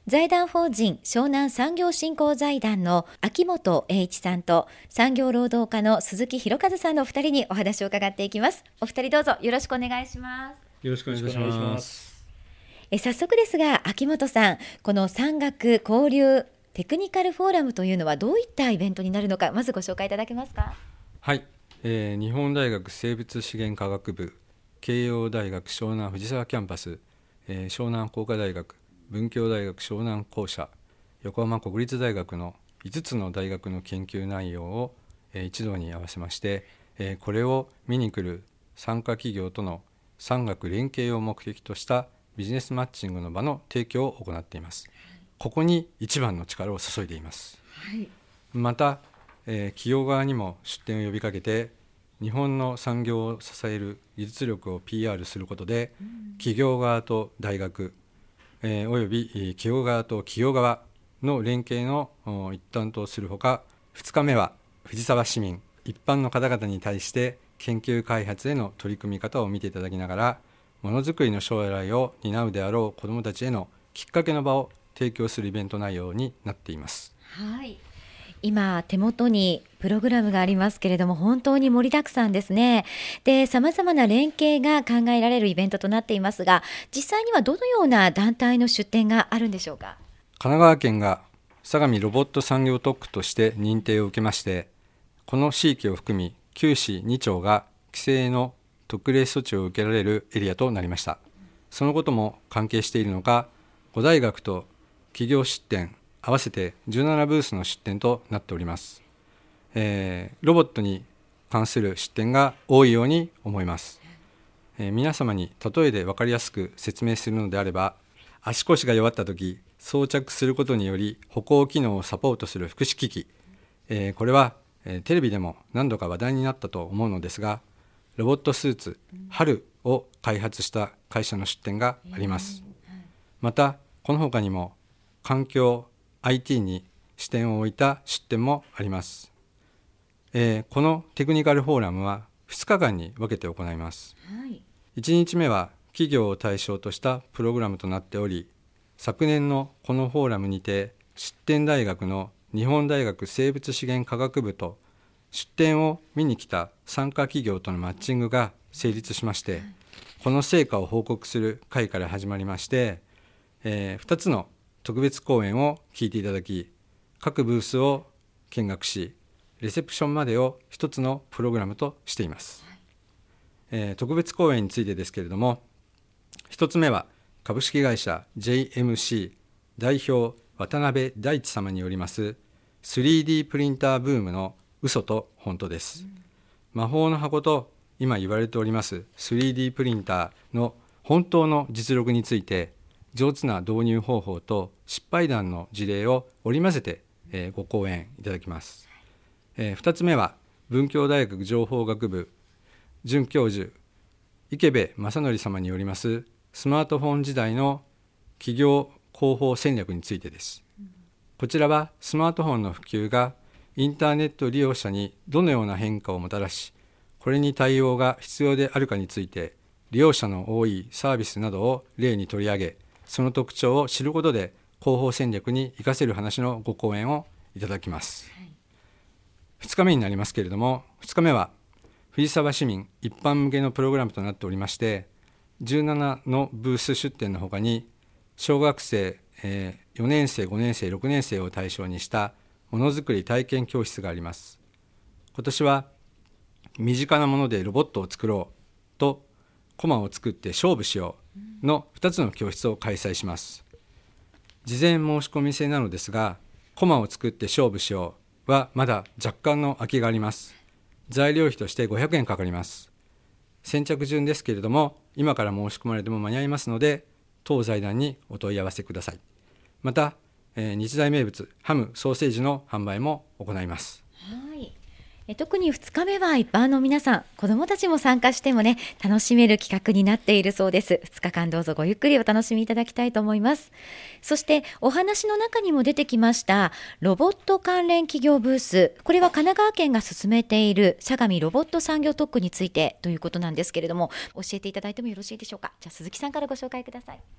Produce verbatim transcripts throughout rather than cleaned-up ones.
財団法人湘南産業振興財団の秋元栄一さんと産業労働家の鈴木博和さんのお二人にお話を伺っていきます。お二人どうぞよろしくお願いします。 よろしくお願いします。 え早速ですが、秋元さん、この産学交流テクニカルフォーラムというのはどういったイベントになるのか、まずご紹介いただけますか。 はい、えー、日本大学生物資源科学部、慶応大学湘南藤沢キャンパス、えー、湘南工科大学、文教大学湘南校舎、横浜国立大学のいつつの大学の研究内容を、えー、一堂に合わせまして、えー、これを見に来る参加企業との産学連携を目的としたビジネスマッチングの場の提供を行っています。ここに一番の力を注いでいます。はい、また、えー、企業側にも出展を呼びかけて、日本の産業を支える技術力を ピーアール することで、うん、企業側と大学、えー、および企業側と企業側の連携の一端とするほか、ふつかめは藤沢市民一般の方々に対して研究開発への取り組み方を見ていただきながら、ものづくりの将来を担うであろう子どもたちへのきっかけの場を提供するイベント内容になっています。 はい、今手元にプログラムがありますけれども、本当に盛りだくさんですね。で、様々な連携が考えられるイベントとなっていますが、実際にはどのような団体の出展があるんでしょうか。 神奈川県が相模ロボット産業特区として認定を受けまして、この地域を含みきゅう市に町が規制の特例措置を受けられるエリアとなりました。そのことも関係しているのか、ご大学と企業出展合わせてじゅうななブースの出展となっております。えー、ロボットに関する出展が多いように思います。えー、皆様に例えで分かりやすく説明するのであれば、足腰が弱ったとき装着することにより歩行機能をサポートする福祉機器、えー、これは、えー、テレビでも何度か話題になったと思うのですが、ロボットスーツ春を開発した会社の出展があります。またこの他にも環境 アイティー に視点を置いた出展もあります。えー、このテクニカルフォーラムはふつかかんに分けて行います。はい、いちにちめは企業を対象としたプログラムとなっており、昨年のこのフォーラムにて出展大学の日本大学生物資源科学部と出展を見に来た参加企業とのマッチングが成立しまして、はい、この成果を報告する会から始まりまして、えー、ふたつの特別講演を聞いていただき、各ブースを見学し、レセプションまでを一つのプログラムとしています。はい、えー、特別講演についてですけれども、一つ目は株式会社 ジェイエムシー 代表渡辺大地様によります スリーディー プリンターブームの嘘と本当です。うん、魔法の箱と今言われております スリーディー プリンターの本当の実力について、上手な導入方法と失敗談の事例を織り交ぜて、えー、ご講演いただきます。えー、ふたつめは文教大学情報学部准教授池部正則様によりますスマートフォン時代の企業広報戦略についてです。こちらはスマートフォンの普及がインターネット利用者にどのような変化をもたらし、これに対応が必要であるかについて、利用者の多いサービスなどを例に取り上げ、その特徴を知ることで広報戦略に生かせる話のご講演をいただきます。はい、ふつかめになりますけれども、ふつかめは藤沢市民一般向けのプログラムとなっておりまして、じゅうななのブース出展のほかに、小学生、えー、よねん生、ごねん生、ろくねん生を対象にしたものづくり体験教室があります。今年は身近なものでロボットを作ろうとコマを作って勝負しようのふたつの教室を開催します。事前申し込み制なのですが、コマを作って勝負しようはまだ若干の空きがあります。材料費としてごひゃくえんかかります。先着順ですけれども、今から申し込まれても間に合いますので、当財団にお問い合わせください。また、えー、日大名物ハムソーセージの販売も行います。 はい、え特にふつかめは一般の皆さん、子どもたちも参加してもね、楽しめる企画になっているそうです。ふつかかんどうぞごゆっくりお楽しみいただきたいと思います。そしてお話の中にも出てきましたロボット関連企業ブース、これは神奈川県が進めている相模ロボット産業特区についてということなんですけれども、教えていただいてもよろしいでしょうか。じゃあ鈴木さんからご紹介ください。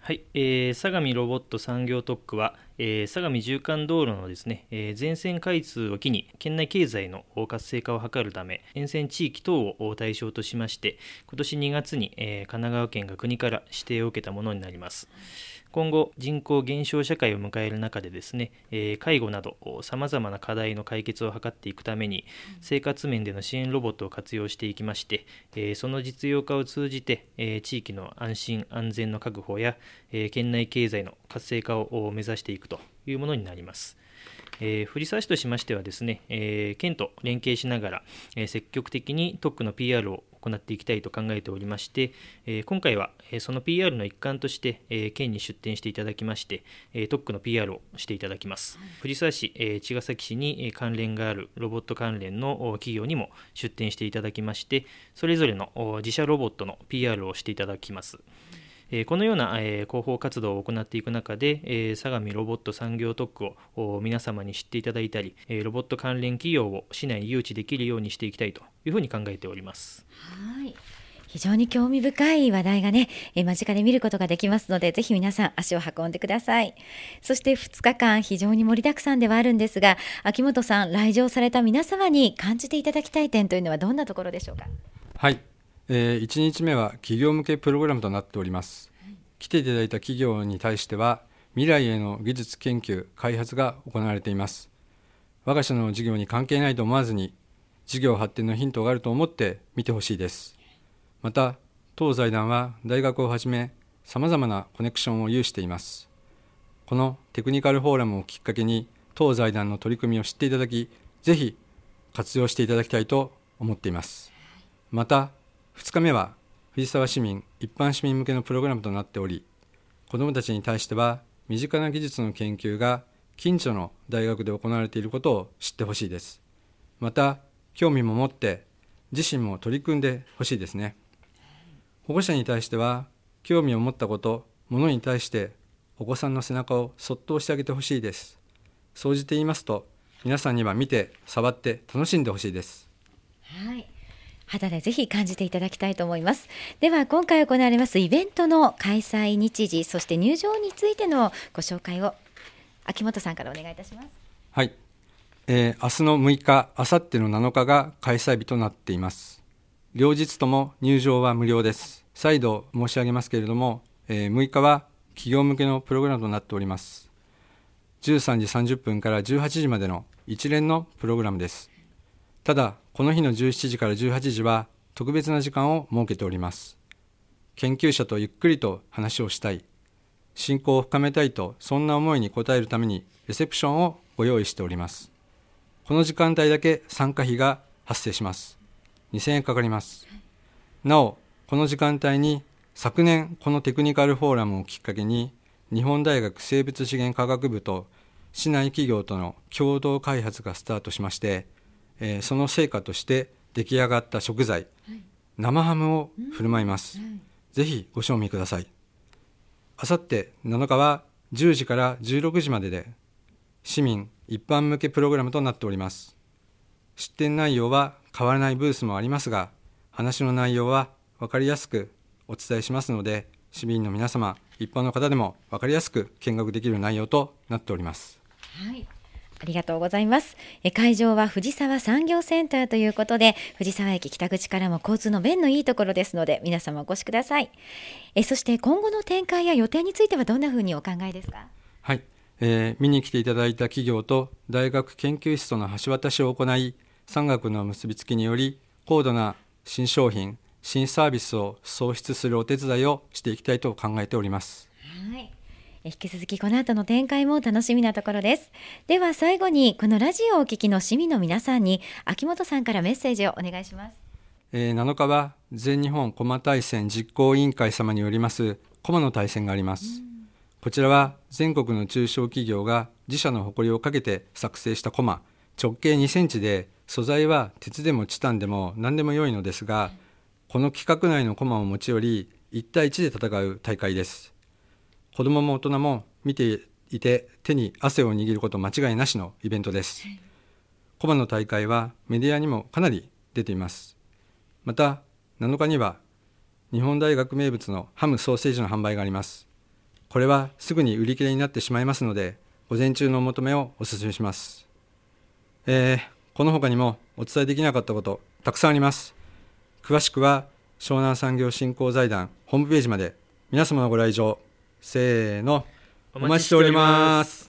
はい、えー、相模ロボット産業特区は、えー、相模縦貫道路のですね、えー、全線開通を機に県内経済の活性化を図るため、沿線地域等を対象としまして、今年にがつに、えー、神奈川県が国から指定を受けたものになります。今後、人口減少社会を迎える中でですね、えー、介護などさまざまな課題の解決を図っていくために、生活面での支援ロボットを活用していきまして、えー、その実用化を通じて、えー、地域の安心安全の確保や、えー、県内経済の活性化を目指していくというものになります。えー、藤沢市としましてはですね、えー、県と連携しながら、えー、積極的に特区の ピーアール を行っていきたいと考えておりまして、えー、今回は、えー、その ピーアール の一環として、えー、県に出展していただきまして、えー、特区の ピーアール をしていただきます。はい、藤沢市、えー、茅ヶ崎市に関連があるロボット関連の企業にも出展していただきまして、それぞれの自社ロボットの ピーアール をしていただきます。このような広報活動を行っていく中で、相模ロボット産業特区を皆様に知っていただいたり、ロボット関連企業を市内に誘致できるようにしていきたいというふうに考えております。 はい、非常に興味深い話題がね、間近で見ることができますので、ぜひ皆さん足を運んでください。そしてふつかかん非常に盛りだくさんではあるんですが、秋元さん、来場された皆様に感じていただきたい点というのはどんなところでしょうか。 はい、えー、いちにちめは企業向けプログラムとなっております。はい、来ていただいた企業に対しては未来への技術研究開発が行われています。我が社の事業に関係ないと思わずに、事業発展のヒントがあると思って見てほしいです。また当財団は大学をはじめさまざまなコネクションを有しています。このテクニカルフォーラムをきっかけに当財団の取り組みを知っていただき、ぜひ活用していただきたいと思っています。またふつかめは藤沢市民一般市民向けのプログラムとなっており、子どもたちに対しては身近な技術の研究が近所の大学で行われていることを知ってほしいです。また興味も持って自身も取り組んでほしいですね。保護者に対しては興味を持ったこと、ものに対してお子さんの背中をそっと押してあげてほしいです。総じて言いますと、皆さんには見て触って楽しんでほしいです。 はい、肌でぜひ感じていただきたいと思います。では今回行われますイベントの開催日時、そして入場についてのご紹介を秋元さんからお願いいたします。 はい、えー、明日のむいか、明後日のなのかが開催日となっています。両日とも入場は無料です。再度申し上げますけれども、えー、むいかは企業向けのプログラムとなっております。じゅうさんじさんじゅっぷんからじゅうはちじまでの一連のプログラムです。ただこの日のじゅうしちじからじゅうはちじは特別な時間を設けております。研究者とゆっくりと話をしたい、親交を深めたいと、そんな思いに応えるためにレセプションをご用意しております。この時間帯だけ参加費が発生します。にせんえんかかります。なおこの時間帯に昨年このテクニカルフォーラムをきっかけに日本大学生物資源科学部と市内企業との共同開発がスタートしまして、えー、その成果として出来上がった食材、はい、生ハムを振る舞います。うんはい、ぜひご賞味ください。あさってなのかはじゅうじからじゅうろくじまでで市民一般向けプログラムとなっております。出展内容は変わらないブースもありますが、話の内容は分かりやすくお伝えしますので、市民の皆様、一般の方でも分かりやすく見学できる内容となっております。 はい、ありがとうございます。え会場は藤沢産業センターということで、藤沢駅北口からも交通の便のいいところですので、皆様お越しください。えそして今後の展開や予定についてはどんなふうにお考えですか。 はい、えー、見に来ていただいた企業と大学研究室との橋渡しを行い、産学の結びつきにより高度な新商品、新サービスを創出するお手伝いをしていきたいと考えております。 はい、引き続きこの後の展開も楽しみなところです。では最後にこのラジオをお聞きの市民の皆さんに秋元さんからメッセージをお願いします。 えー、なのかは全日本駒大戦実行委員会様によります駒の大戦があります。こちらは全国の中小企業が自社の誇りをかけて作成した駒、直径にセンチで素材は鉄でもチタンでも何でも良いのですが、この規格内の駒を持ち寄りいち対いちで戦う大会です。子どもも大人も見ていて手に汗を握ること間違いなしのイベントです。駒の大会はメディアにもかなり出ています。またなのかには日本大学名物のハムソーセージの販売があります。 これはすぐに売り切れになってしまいますので、午前中のお求めをお勧めします。えー、この他にもお伝えできなかったことたくさんあります。詳しくは湘南産業振興財団ホームページまで。皆様のご来場、せーの、お待ちしております。